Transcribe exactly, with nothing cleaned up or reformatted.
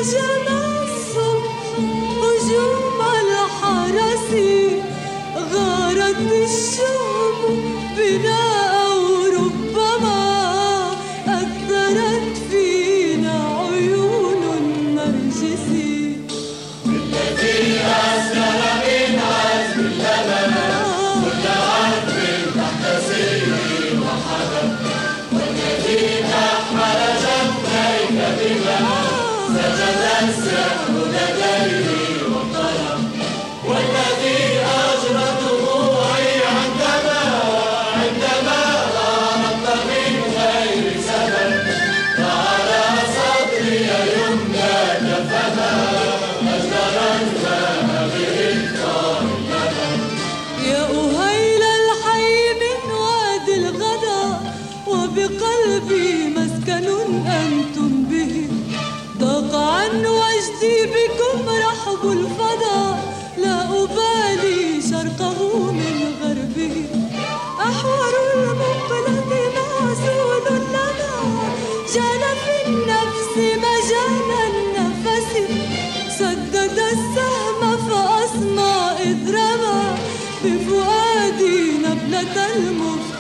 جنى الصبح هجوم الحرس، غارت الشام بنا وربما أثرت فينا عيون النرجس. بالذي أسكر من عزم اللبن كل عرب تحت سيري وحدب، والذي أحمل جنبيك بما سجد السهم لديه وانطلق، والذي أجرى دموعي عندما عندما غامضت من غير سبب، وعلى صدري يمنى كفنا أجدر الماء بإذكار اللبن. يا أهيل الحي من وادي الغدا، وبقلبي مسكن أنتم به، ضاق عن وجدي بكم رحب الفضا، لا أبالي شرقه من غربه. أحور المقلة معزول لنا، جال في النفس مجال النفس، سدد السهم فأصمى إذ رمى بفؤادي نبلة المفتاح.